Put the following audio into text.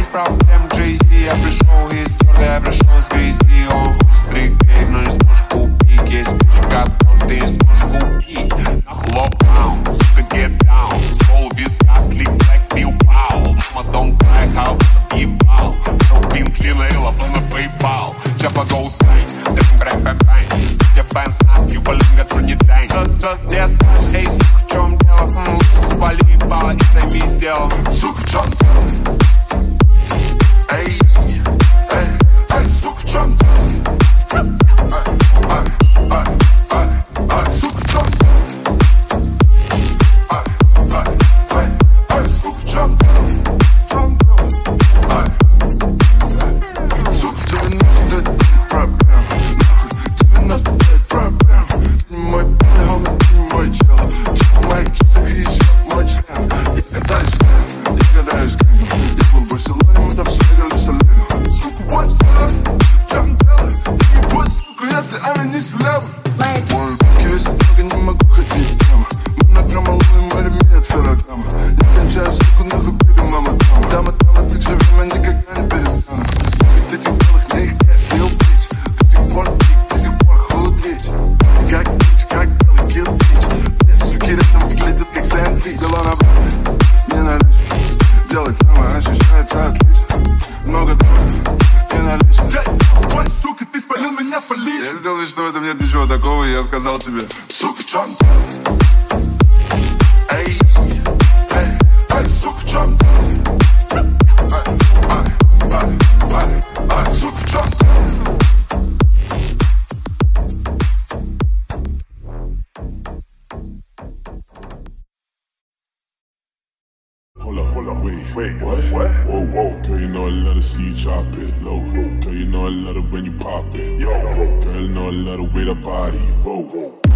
проблем, Jay-Z. Я пришел из твердой, я пришел с грязи. Он хочет стрикей, но не сможешь купить. Есть пушка, который ты не сможешь купить. Нахуй локдаун, сука, get down. Скол виска, клик, блэк, пил, пау. Мама, don't cry, how будто ебал. Пин, клин, эйла, на PayPal. Чапа, go slide, дэм, брэм, бэм, бэм. Тебя бэн, снап, юбалинга, трунидэнь. Тот, где скажешь, эй, сука, в чем дело? Лучше свали ебало и займись делом. Сука, в чем дело? Эй, эй, эй, сука, в чем дело? Сука, в чем дело? Сука, в чем дело? Сука, 99 проблем. Нахуй, 99 проблем. Ты не мой пай, homie, ты не мой чел. Чего мои кицы кричат мой член. Я катаюсь гэнг, я был в Барселоне, мы там все играли с Олегом. Сука, вот слава, в чем дело? Ты не будь, сука, если она не слева. Мой руки весит много, не могу ходить прямо. Монограмма ловим, море меня царограмма. Я кончаю, сука, нахуй, беби, мама, дама. Дама, ты же время никогда не перестану. Ведь этих белых не их кэш, не убить. До сих пор тик, до сих пор худрить. Как бич, как белый кирпич. Эти суки рядом выглядят как сэндвич. Дела на брат, не налично. Делать прямо ощущается отлично. Много дорог, не налично. Ой, сука, ты спалил меня, спалишь. Я сделал вид, что в этом нет ничего такого, и я сказал тебе: сука, в чем дело? Эй, эй, эй, сука, в чем дело? Сука, в чем дело? Hold up, wait, what? Whoa. Girl, you know I love to see you drop it low. Girl, you know I love it when you pop it. Yo, girl, you know I love the way that body. Whoa.